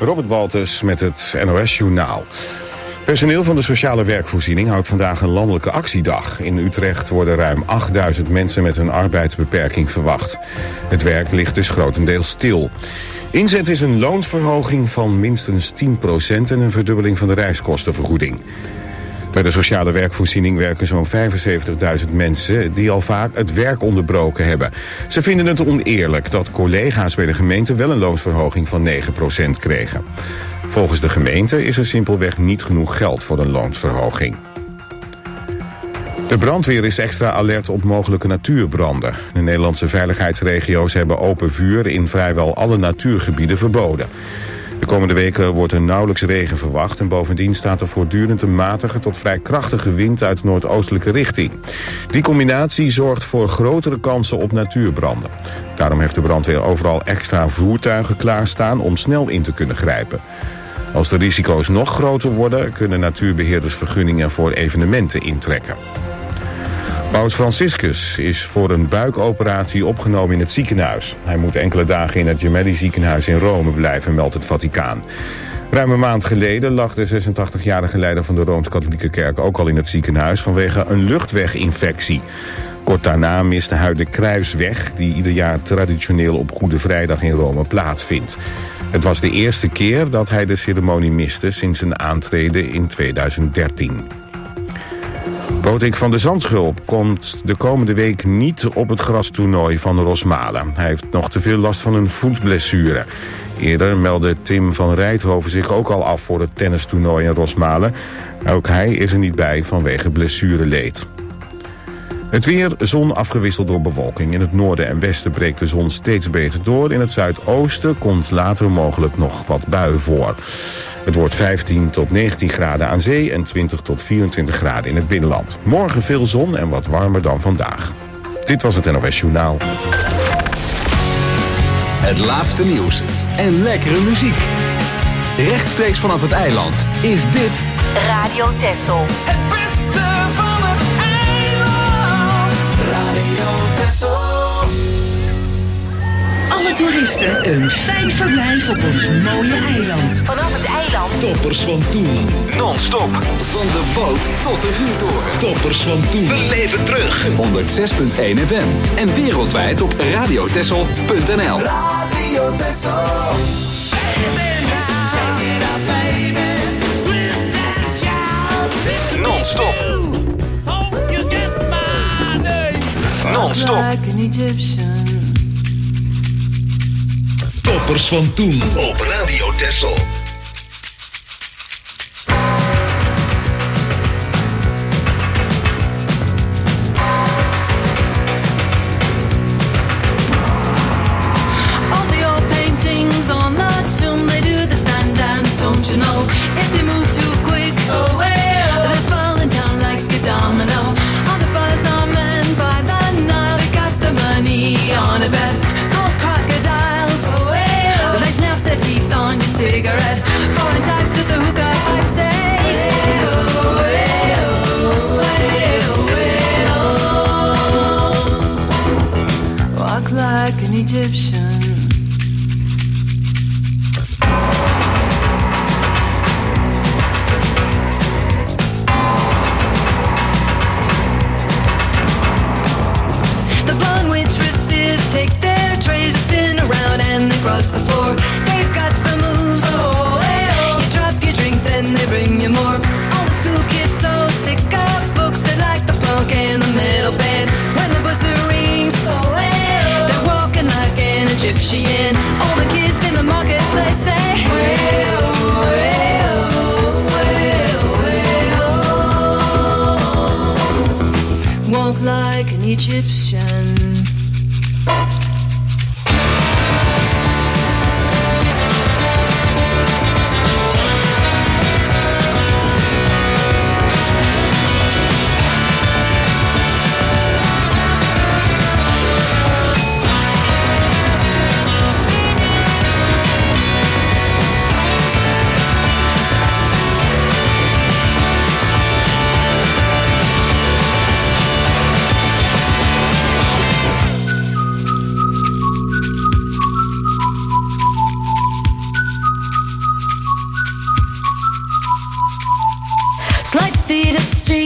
Robert Baltus met het NOS-journaal. Personeel van de sociale werkvoorziening houdt vandaag een landelijke actiedag. In Utrecht worden ruim 8000 mensen met een arbeidsbeperking verwacht. Het werk ligt dus grotendeels stil. Inzet is een loonsverhoging van minstens 10% en een verdubbeling van de reiskostenvergoeding. Bij de sociale werkvoorziening werken zo'n 75.000 mensen die al vaak het werk onderbroken hebben. Ze vinden het oneerlijk dat collega's bij de gemeente wel een loonsverhoging van 9% kregen. Volgens de gemeente is er simpelweg niet genoeg geld voor een loonsverhoging. De brandweer is extra alert op mogelijke natuurbranden. De Nederlandse veiligheidsregio's hebben open vuur in vrijwel alle natuurgebieden verboden. De komende weken wordt er nauwelijks regen verwacht en bovendien staat er voortdurend een matige tot vrij krachtige wind uit noordoostelijke richting. Die combinatie zorgt voor grotere kansen op natuurbranden. Daarom heeft de brandweer overal extra voertuigen klaarstaan om snel in te kunnen grijpen. Als de risico's nog groter worden, kunnen natuurbeheerders vergunningen voor evenementen intrekken. Paus Franciscus is voor een buikoperatie opgenomen in het ziekenhuis. Hij moet enkele dagen in het Gemelli ziekenhuis in Rome blijven, meldt het Vaticaan. Ruim een maand geleden lag de 86-jarige leider van de Rooms-Katholieke Kerk ook al in het ziekenhuis vanwege een luchtweginfectie. Kort daarna miste hij de Kruisweg, die ieder jaar traditioneel op Goede Vrijdag in Rome plaatsvindt. Het was de eerste keer dat hij de ceremonie miste sinds zijn aantreden in 2013. Botik van de Zandschulp komt de komende week niet op het grastoernooi van Rosmalen. Hij heeft nog te veel last van een voetblessure. Eerder meldde Tim van Rijthoven zich ook al af voor het tennistoernooi in Rosmalen. Ook hij is er niet bij vanwege blessureleed. Het weer, zon afgewisseld door bewolking. In het noorden en westen breekt de zon steeds beter door. In het zuidoosten komt later mogelijk nog wat buien voor. Het wordt 15 tot 19 graden aan zee en 20 tot 24 graden in het binnenland. Morgen veel zon en wat warmer dan vandaag. Dit was het NOS Journaal. Het laatste nieuws en lekkere muziek. Rechtstreeks vanaf het eiland is dit Radio Texel. Het beste van het eiland. Radio Texel. Alle toeristen een fijn verblijf op ons mooie eiland. Vanaf het eiland. Toppers van toen. non-stop van de boot tot de vuurtoren. Toppers van toen. We leven terug. 106.1 FM en wereldwijd op radiotessel.nl. Radio Texel. Non-stop. Non-stop. Toppers van toen op Radio Texel. All the old paintings on the tomb, they do the stand dance, don't you know? If they move too quick, oh well, they're falling down like a domino. On the bazaar man by the Nile, we got the money on a bet. Gold crocodiles, oh well, they snap their teeth on your cigarette. Foreign types with the hookah pipe say, oh well, well, well. Walk like an Egyptian. The blonde waitresses take their trays, spin around and they cross the floor. They've got the moves, oh well. You drop your drink, then they bring you more. All the school kids so sick of books, they like the punk and the metal band. When the buzzer rings, oh well, they're walking like an Egyptian. All the kids in the marketplace say, well, well, well, well. Walk like an Egyptian.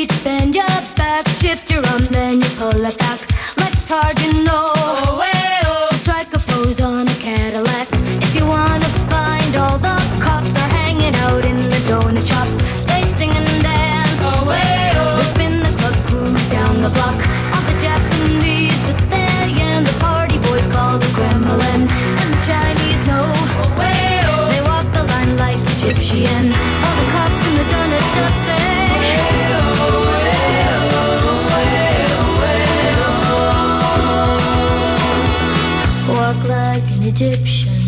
seats, bend your back, shift your arm, then you pull it back. Let's hard, you know. So strike a pose on a Cadillac. If you wanna find all the cops, they're hanging out in the donut shop. They sing and dance. They spin the club, cruise down the block. All the Japanese with and the party boys call the Kremlin. And the Chinese know. They walk the line like Egyptian. All the cops in the donut shop say. Walk like an Egyptian.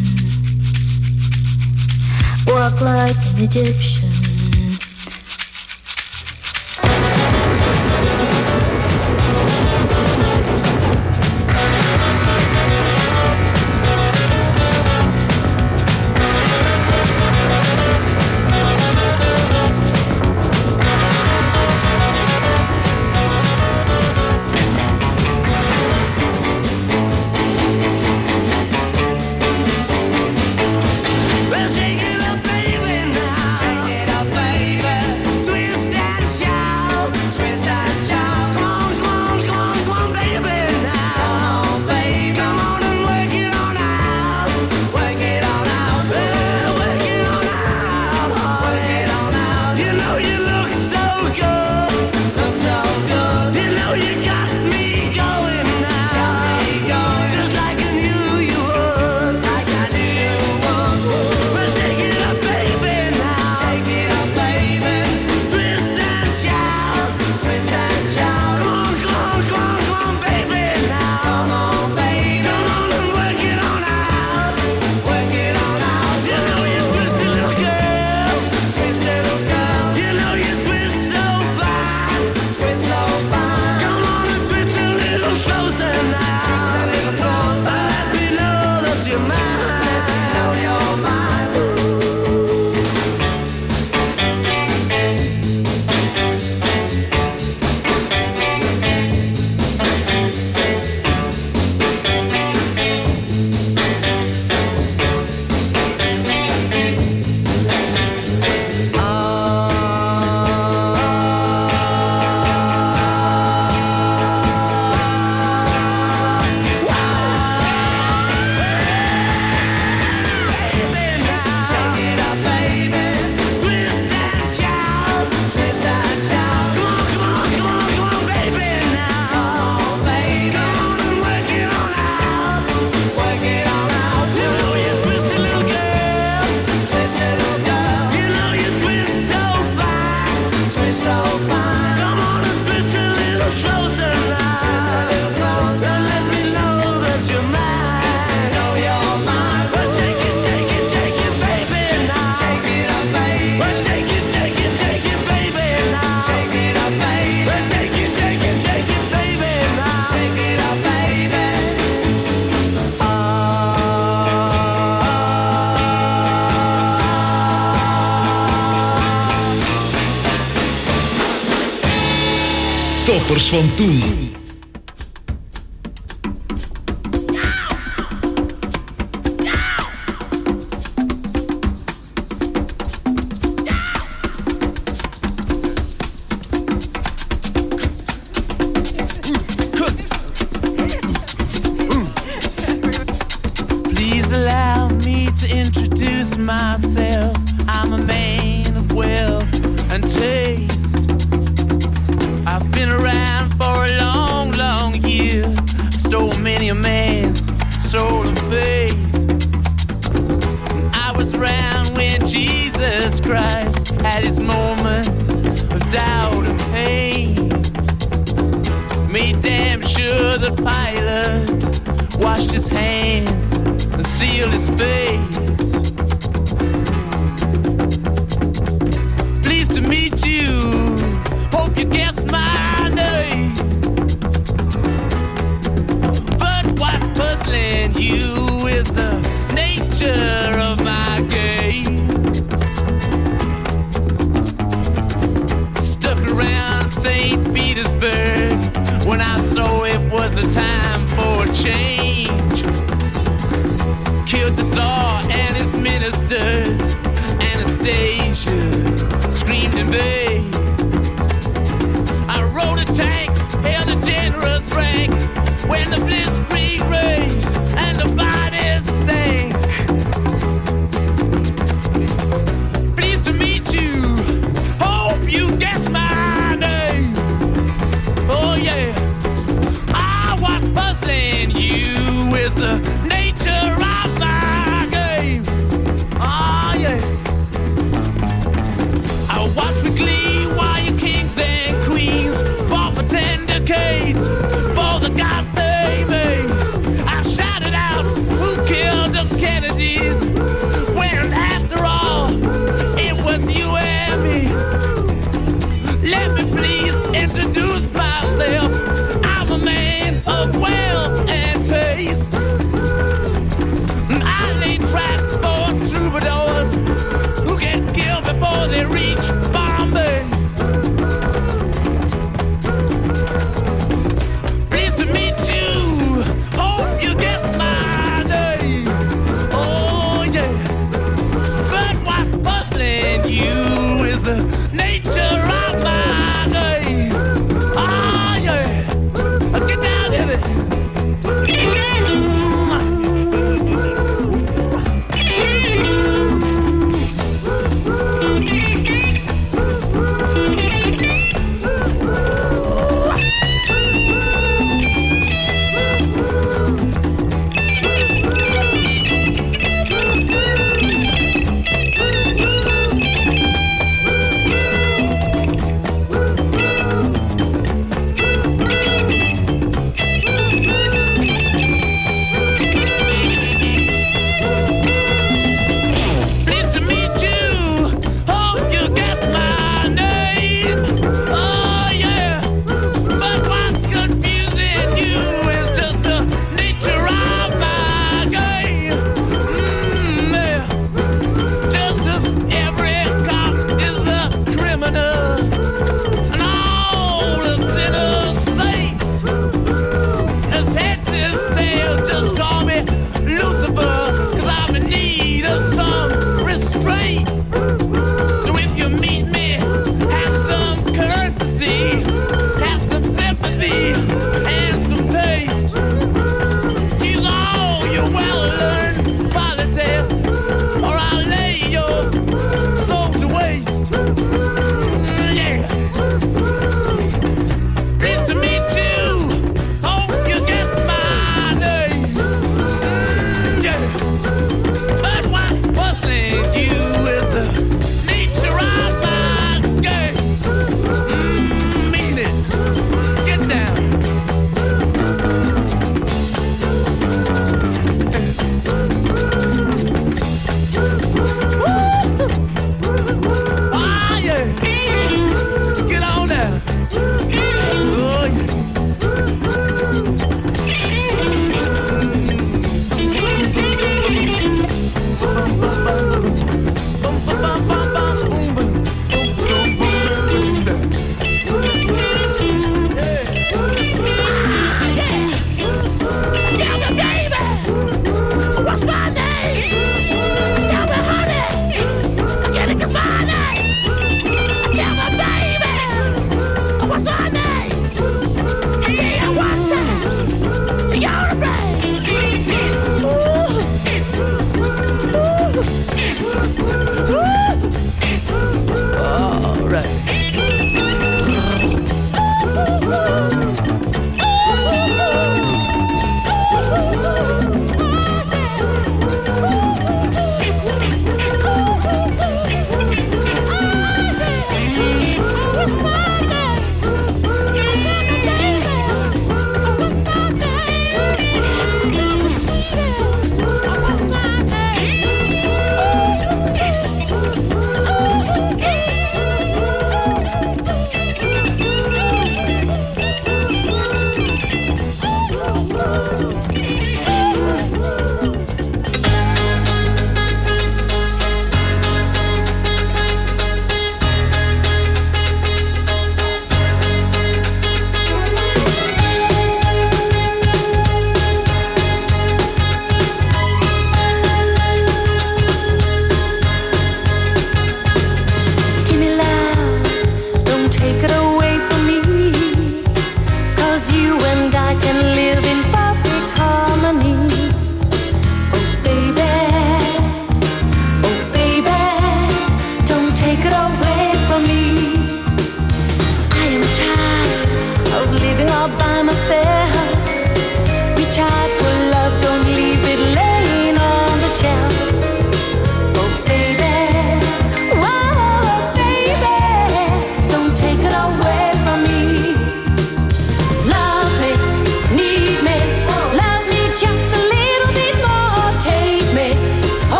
Walk like an Egyptian. Toppers van toen. Please allow me to introduce myself. I'm a man of wealth and taste. I've been around for a long, long year. Stole many a man's soul of faith. I was around when Jesus Christ had his moment of doubt and pain. Made damn sure the Pilate washed his hands and sealed his face. Pleased to meet you. Hope you guessed my name. But what's puzzling you is the nature of my game. Stuck around St. Petersburg when I saw it was a time for a change. Killed the Tsar and his ministers. Anastasia screamed in vain.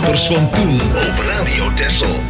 Toppers van toen op Radio Texel.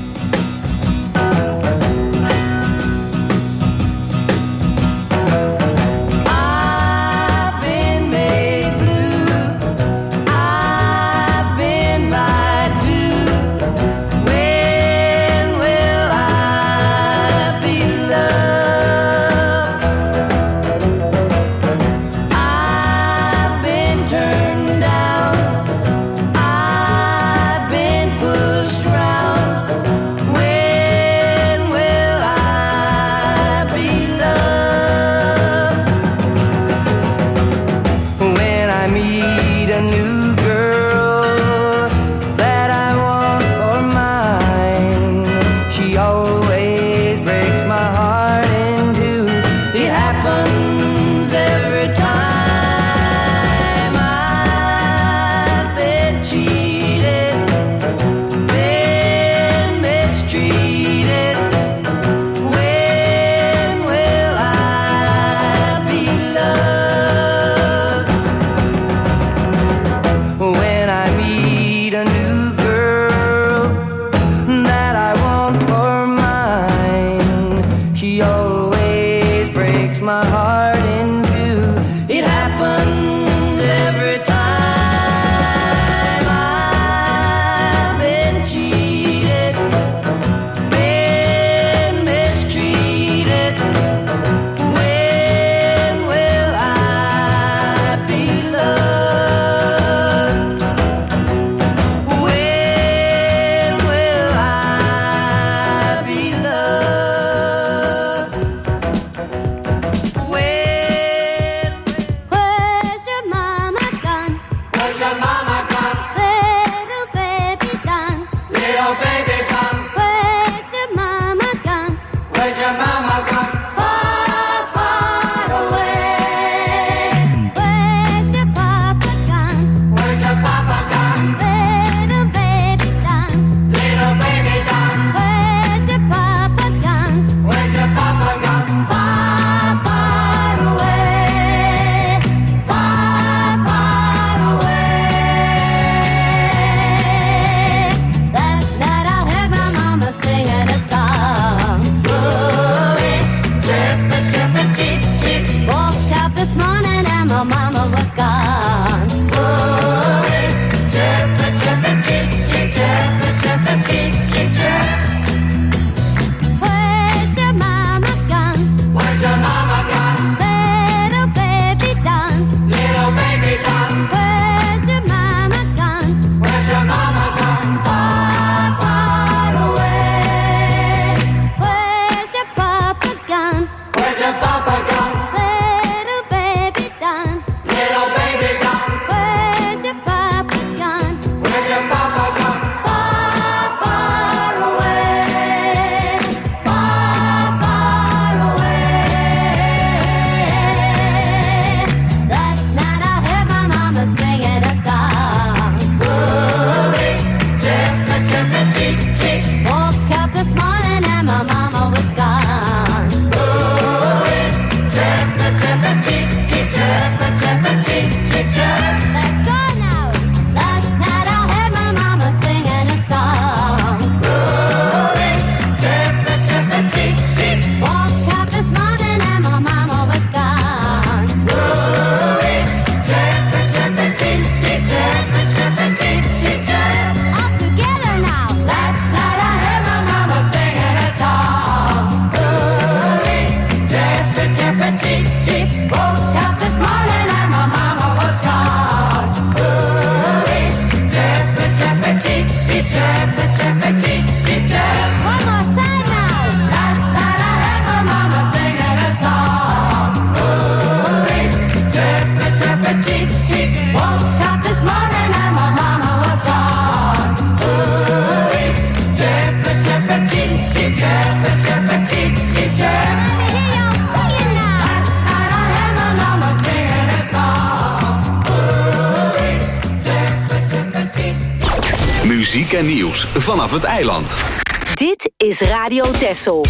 Muziek en nieuws vanaf het eiland. Dit is Radio Texel.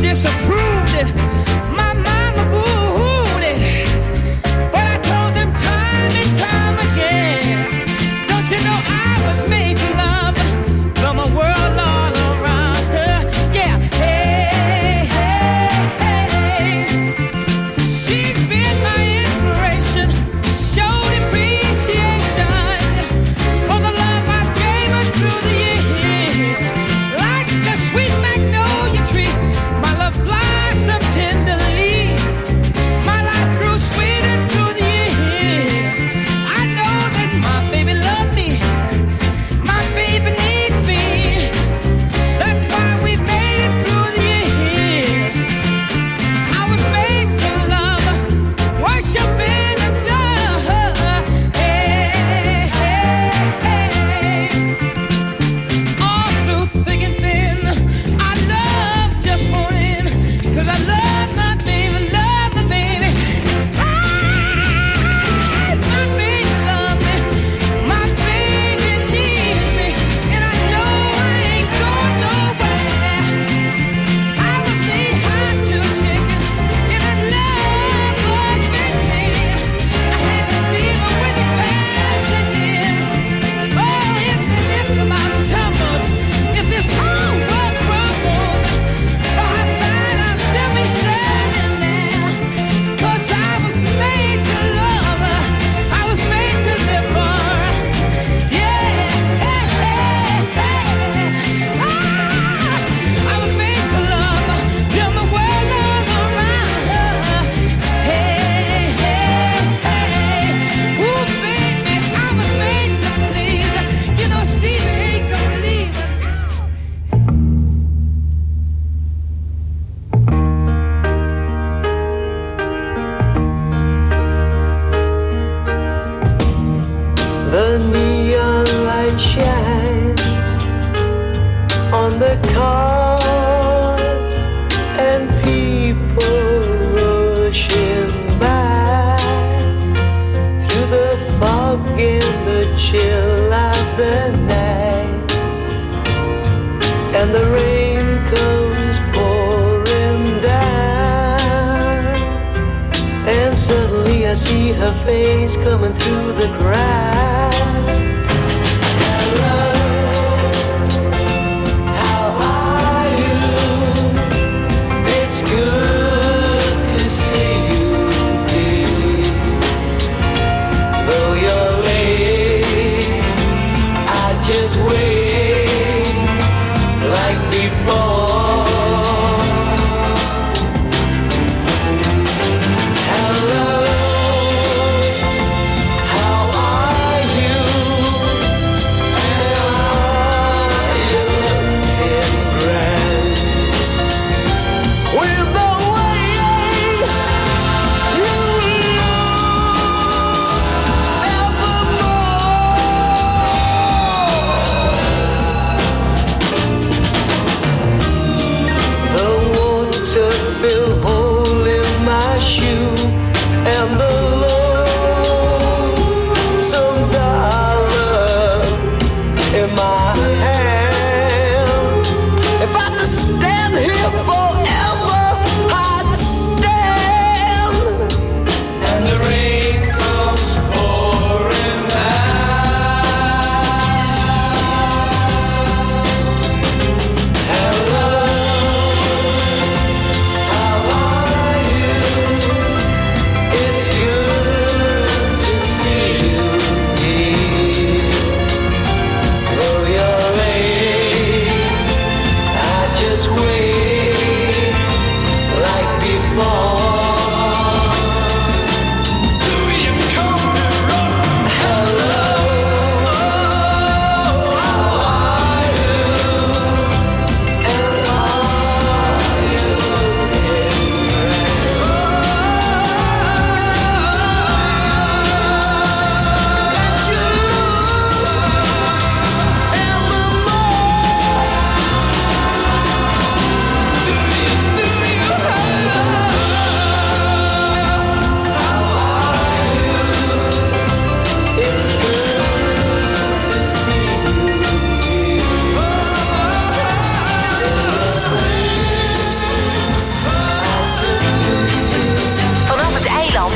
disapproved it. My mama booed it. But I told them time and time again, don't you know I was made to love from a world all around her? Yeah, hey, hey, hey. She's been my inspiration, showed appreciation for the love I gave her through the years. Like a sweet magnolia tree, my love blossomed tenderly. My life grew sweeter through the years. I know that my baby loved me, my baby needs me. That's why we made it through the years. I was made to love, worship and adore. Hey, hey, hey. All through thick and thin, I love just one in, 'cause I love my baby, love my baby. My baby love me, my baby needs me, and I know I ain't going nowhere. I was knee-high to a chicken in a love bug bit me. I had to fever with it passing in. Oh, if the mountain tumbles, if this whole world crumbles, by her side I'll still be standing there. 'Cause I was made to love her, I was made to live for her. Yeah, hey, hey, hey. I was made to love her, feel the world all around her. Hey, hey, hey. Ooh, baby, I was made to please her. You know Stevie ain't gonna leave her now. The neon light shines on the cars and people rushing by through the fog and the chill of the night, and the rain comes pouring down, and suddenly I see her face coming through the crowd. Hello, how are you? It's good to see you, dear. Though you're late, I just wait like before. Hello, how are you?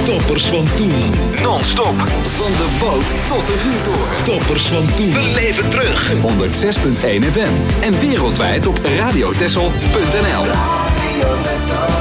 Toppers van toen. Non-stop. Van de boot tot de vuurtoren. Toppers van toen. Beleef het terug. 106.1 FM. En wereldwijd op radiotessel.nl. Radio Texel.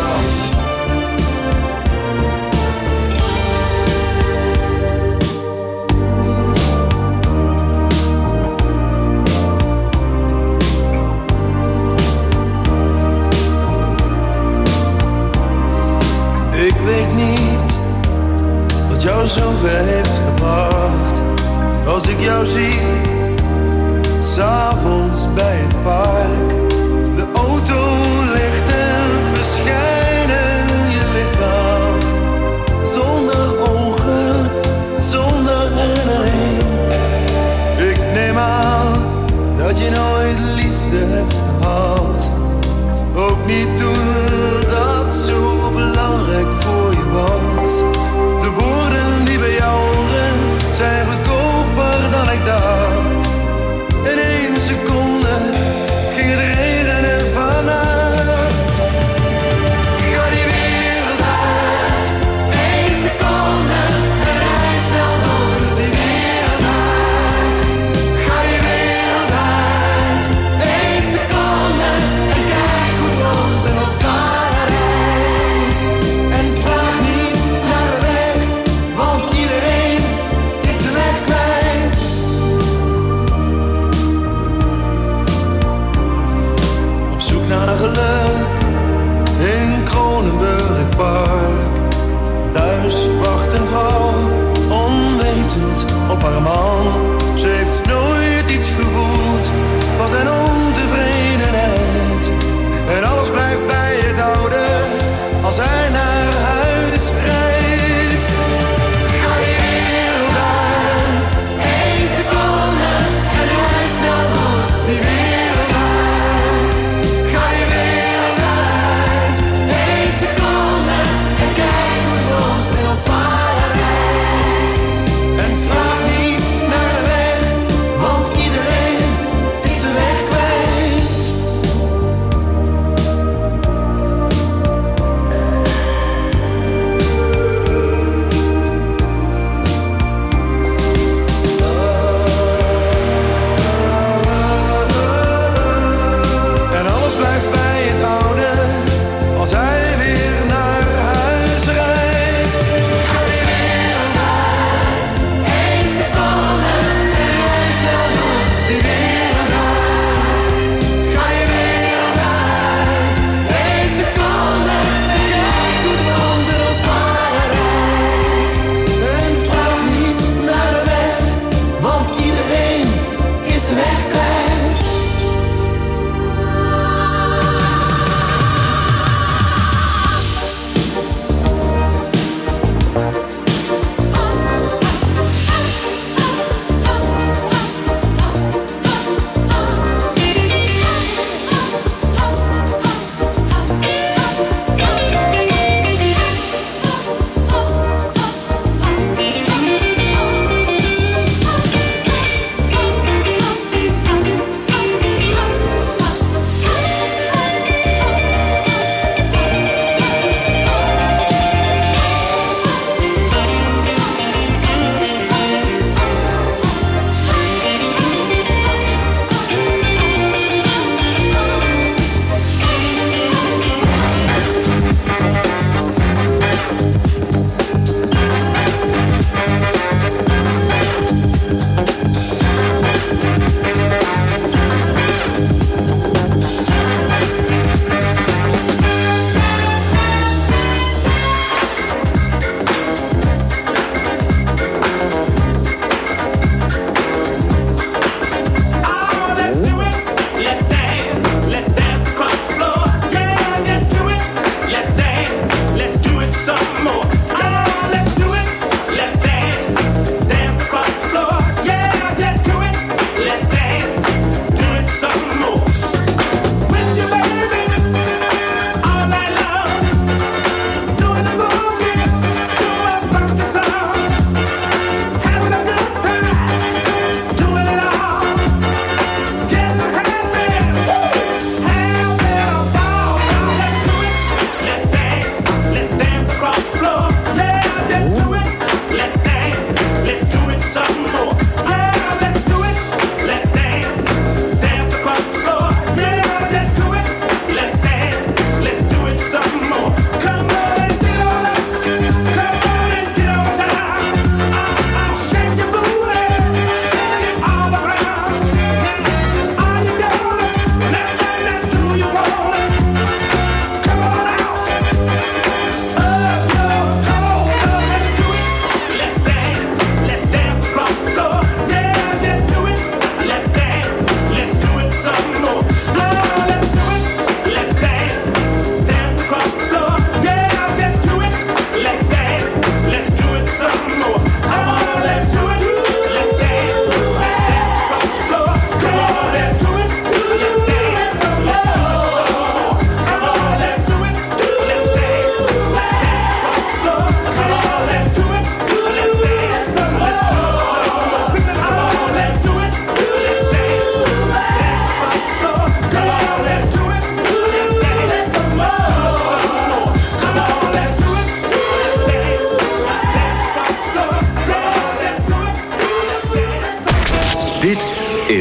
Ik weet niet wat jou zover heeft gebracht. Als ik jou zie, 's avonds bij het park. De auto ligt en beschijnen je lichaam. Zonder ogen, zonder herinnering. Ik neem aan dat je nooit liefde hebt gehad. Ook niet toen dat zo belangrijk voor je was. De woorden die bij jou horen zijn goedkoper dan ik dacht. In 1 seconde ging het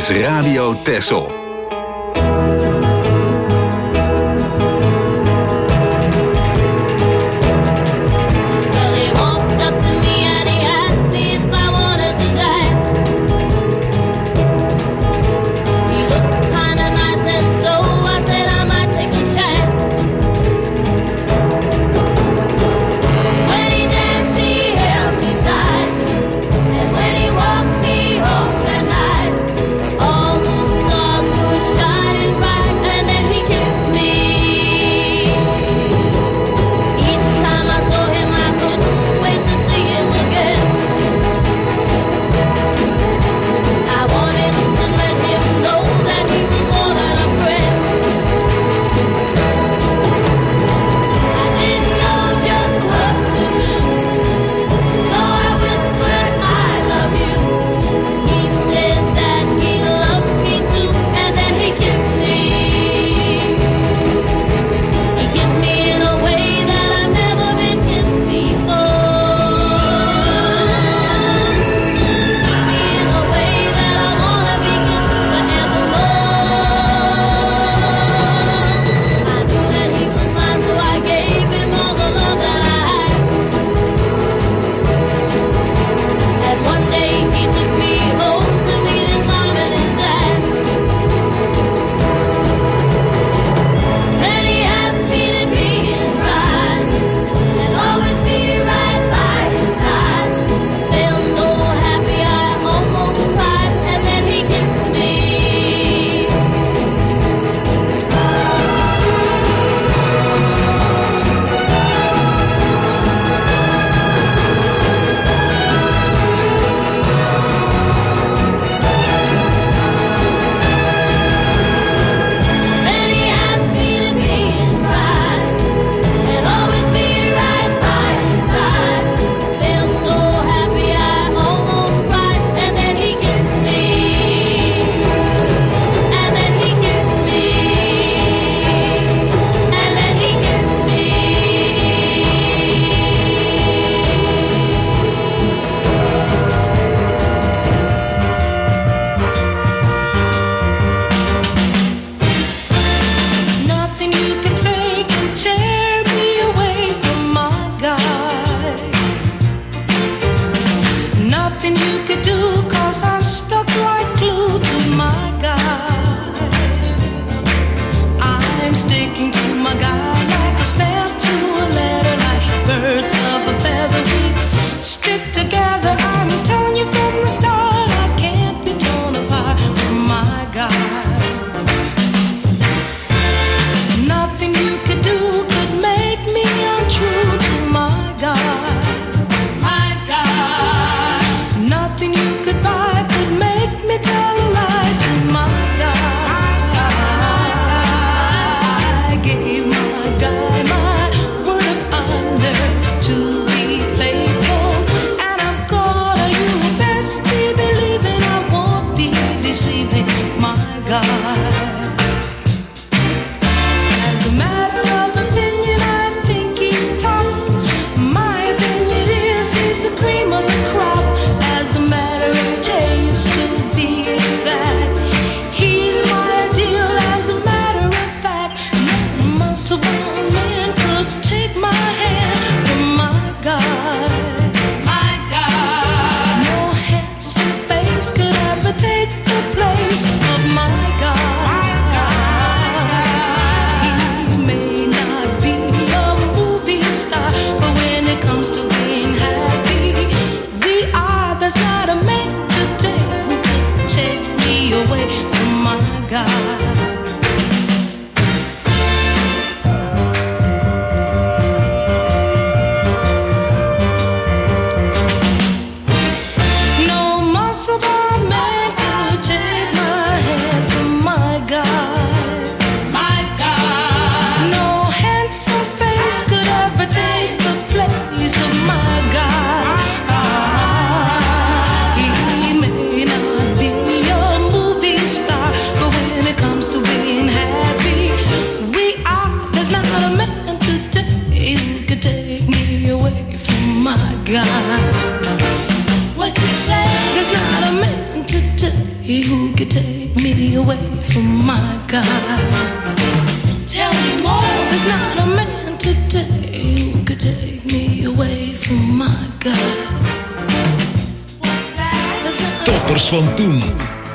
is Radio Texel. away from my guy. Tell me more. There's not a man today who could take me away from my guy. What's that? Toppers van toen.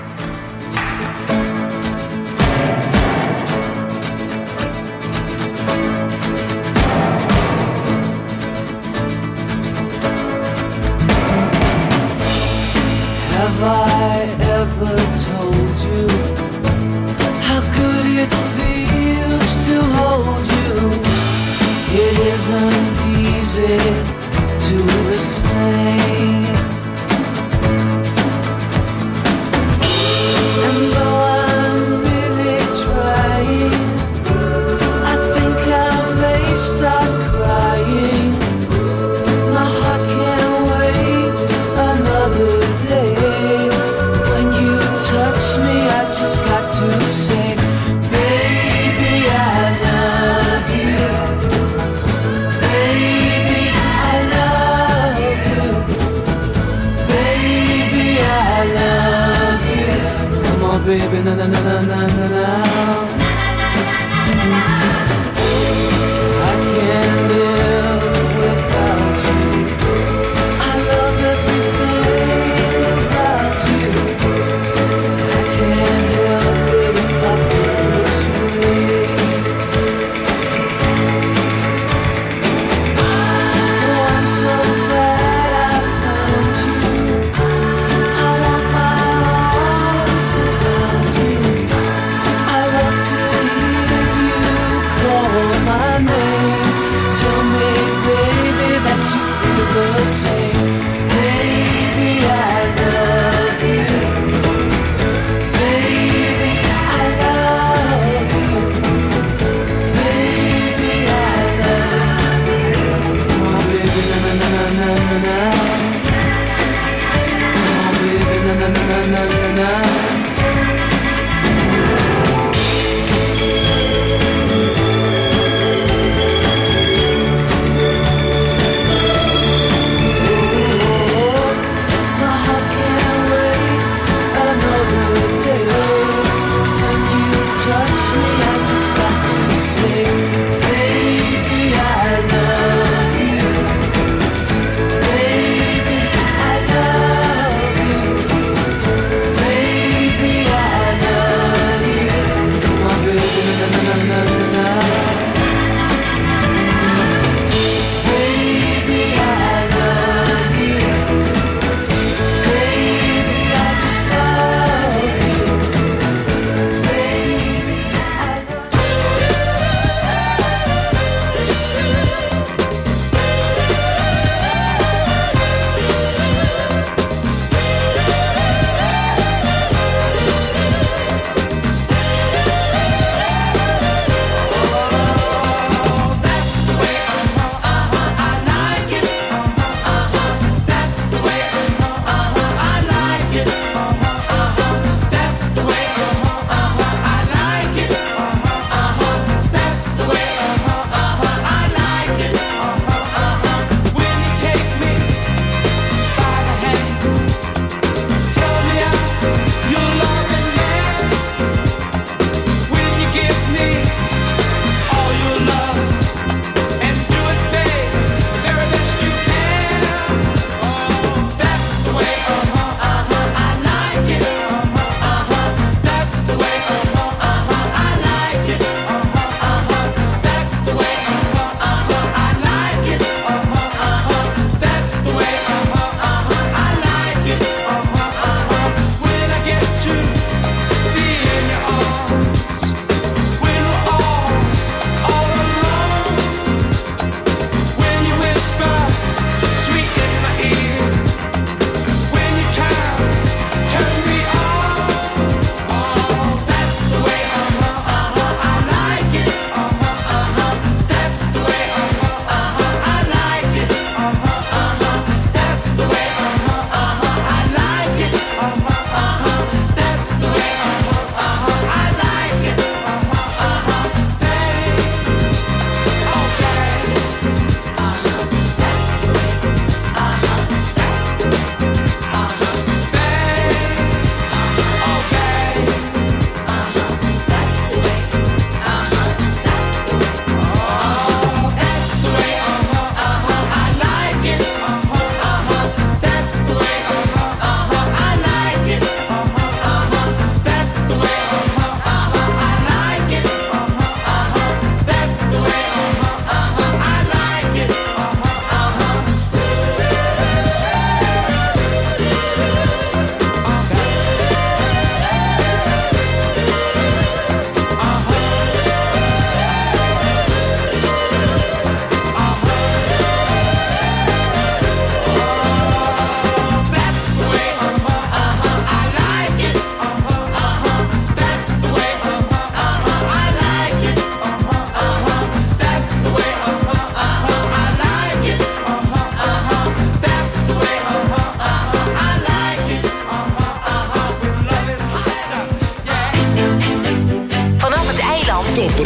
Have I ever told you how good it feels to hold you? It isn't easy to explain.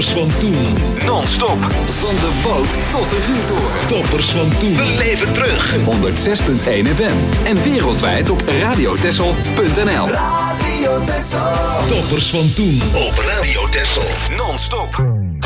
Toppers van toen. Non-stop. Van de boot tot de vuurtoren. Toppers van toen. Beleef het terug. 106.1 FM. En wereldwijd op radiotessel.nl. Radio Tessel. Toppers van toen op Radio Tessel. Non-stop.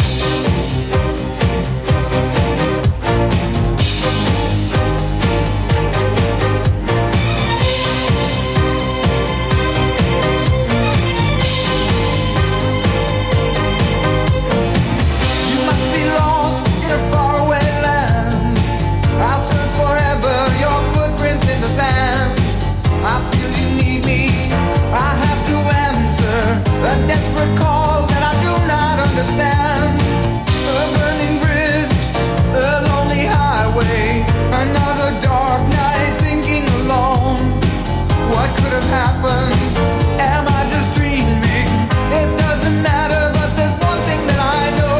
A desperate call that I do not understand. A burning bridge, a lonely highway. Another dark night thinking alone. What could have happened? Am I just dreaming? It doesn't matter, but there's one thing that I know.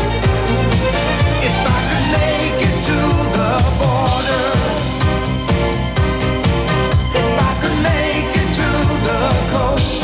If I could make it to the border, if I could make it to the coast,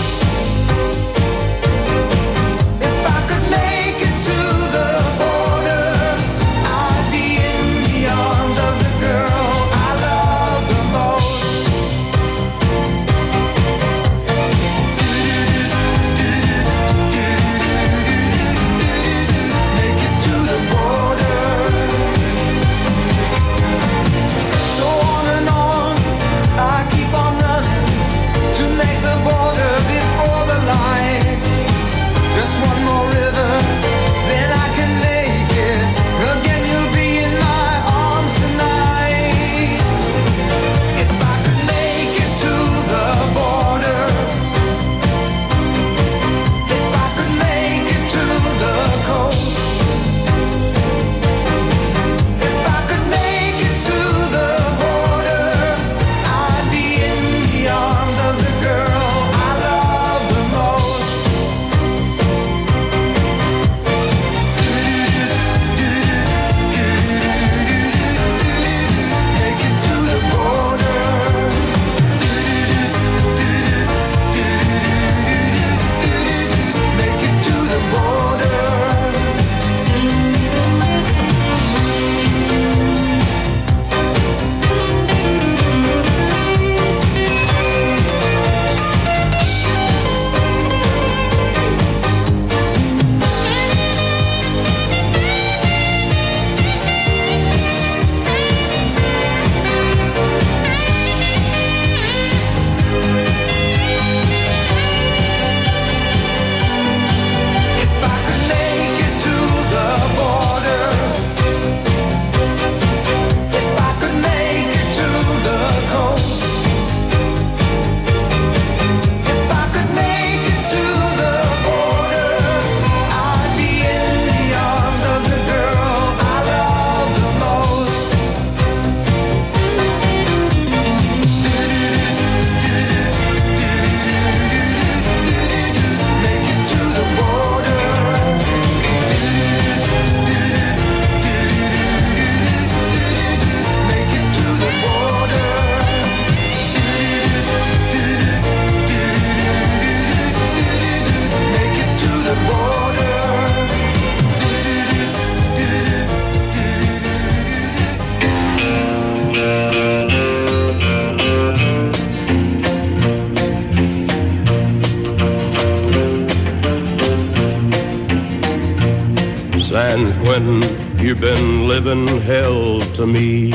San Quentin, you've been living hell to me.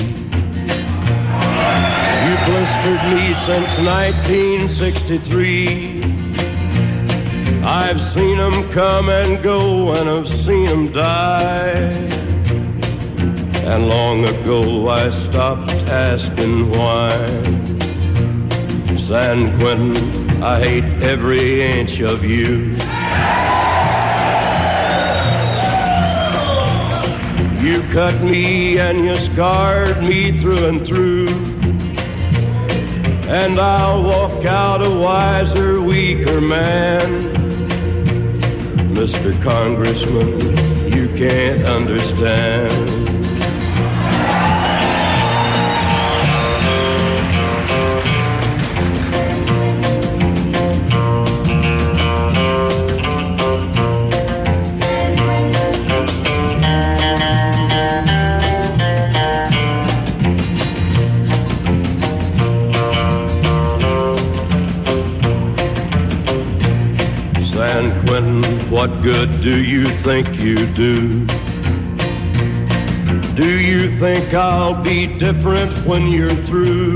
You blistered me since 1963. I've seen them come and go, and I've seen them die. And long ago I stopped asking why. San Quentin, I hate every inch of you. You cut me and you scarred me through and through. And I'll walk out a wiser, weaker man. Mr. Congressman, you can't understand. Do you think you do? Do you think I'll be different when you're through?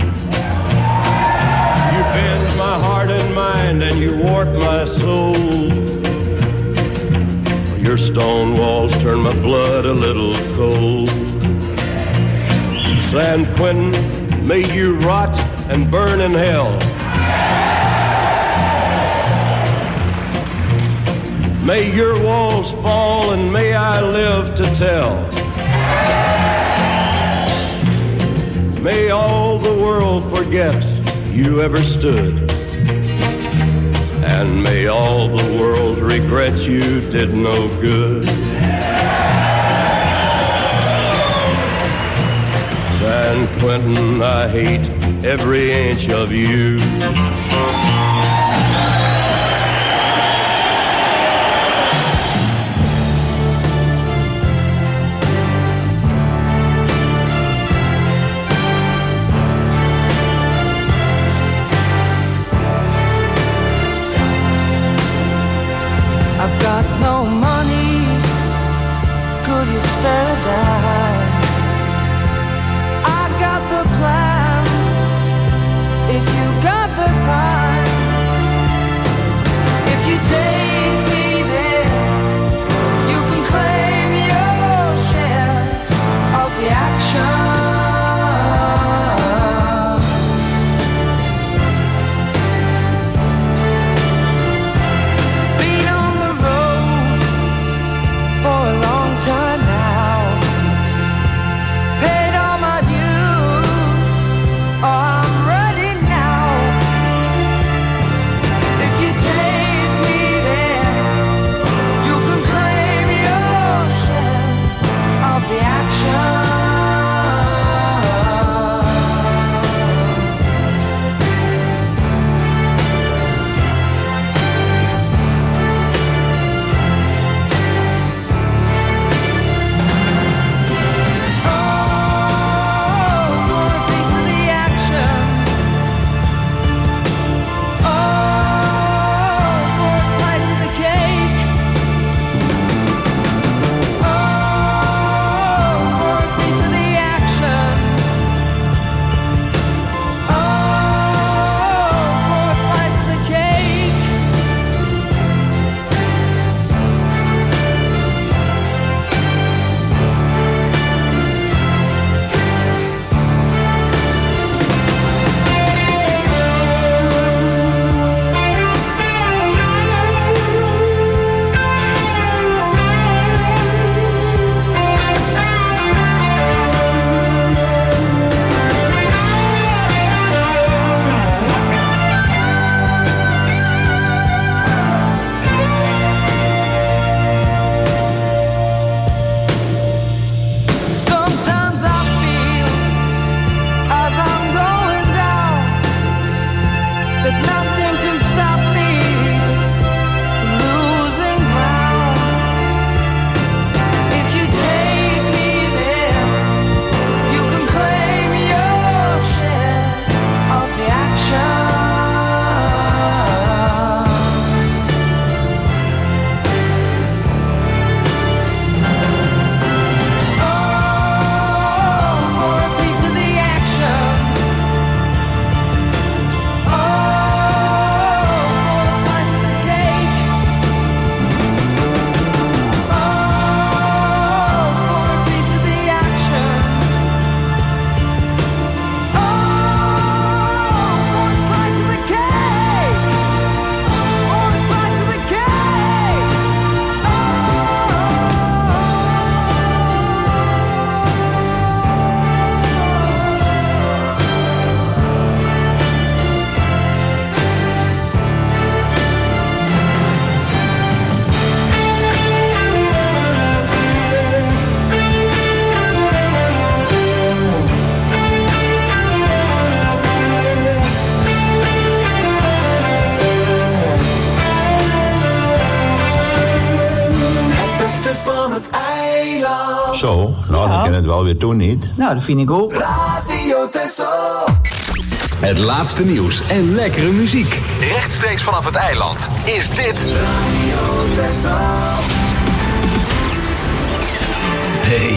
You bend my heart and mind and you warp my soul. Your stone walls turn my blood a little cold. San Quentin, may you rot and burn in hell. May your walls fall and may I live to tell. May all the world forget you ever stood. And may all the world regret you did no good. San Quentin, I hate every inch of you. I've got no money, could you spare a dime? I got the plan, if you got the time. If you take me there, you can claim your share of the action. Time now, paid all my dues, I'm ready now. If you take me there, you can claim your share of the action. Zo, nou dan kan het wel weer doen, niet? Nou, dat vind ik ook. Radio Texel. Het laatste nieuws en lekkere muziek. Rechtstreeks vanaf het eiland is dit... Radio Hey,